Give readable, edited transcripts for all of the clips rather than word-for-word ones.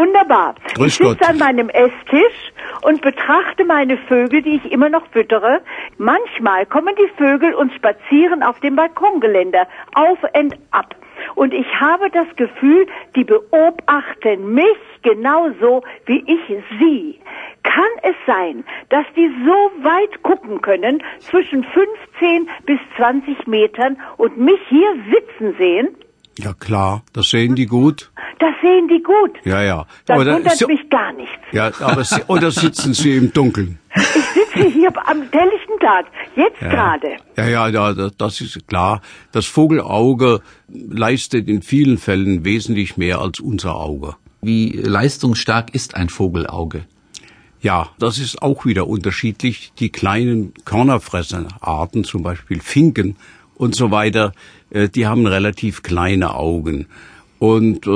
Wunderbar. Grüß Ich Gott. sitze an meinem Esstisch und betrachte meine Vögel, die ich immer noch füttere. Manchmal kommen die Vögel und spazieren auf dem Balkongeländer auf und ab. Und ich habe das Gefühl, die beobachten mich genauso wie ich sie. Kann es sein, dass die so weit gucken können, zwischen 15 bis 20 Metern und mich hier sitzen sehen? Ja klar, das sehen die gut. Das sehen die gut. Ja. Das Oder wundert mich gar nichts. Ja, aber oder sitzen sie im Dunkeln? Ich sitze hier am helllichten Tag, jetzt gerade. Ja, das ist klar. Das Vogelauge leistet in vielen Fällen wesentlich mehr als unser Auge. Wie leistungsstark ist ein Vogelauge? Ja, das ist auch wieder unterschiedlich. Die kleinen Körnerfresserarten, zum Beispiel Finken und so weiter, die haben relativ kleine Augen. Und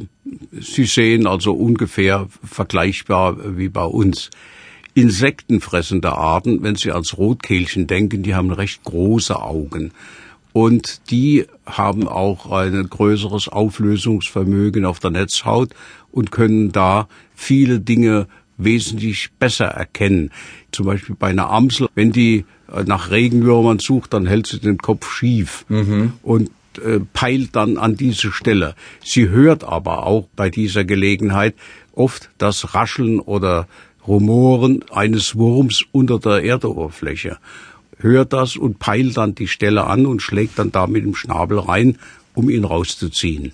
sie sehen also ungefähr vergleichbar wie bei uns. Insektenfressende Arten, wenn Sie als Rotkehlchen denken, die haben recht große Augen. Und die haben auch ein größeres Auflösungsvermögen auf der Netzhaut und können da viele Dinge wesentlich besser erkennen. Zum Beispiel bei einer Amsel, wenn die nach Regenwürmern sucht, dann hält sie den Kopf schief und peilt dann an diese Stelle. Sie hört aber auch bei dieser Gelegenheit oft das Rascheln oder Rumoren eines Wurms unter der Erdoberfläche. Hört das und peilt dann die Stelle an und schlägt dann da mit dem Schnabel rein, um ihn rauszuziehen.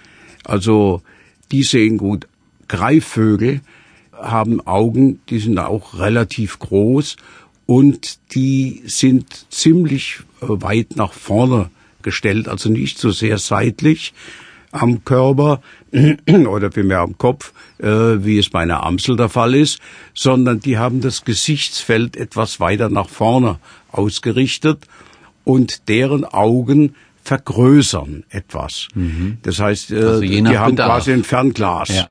Also die sehen gut. Greifvögel haben Augen, die sind auch relativ groß und die sind ziemlich weit nach vorne gestellt, also nicht so sehr seitlich am Körper oder vielmehr am Kopf, wie es bei einer Amsel der Fall ist, sondern die haben das Gesichtsfeld etwas weiter nach vorne ausgerichtet und deren Augen vergrößern etwas. Das heißt, also je nach die haben Bedarf. quasi ein Fernglas. Ja.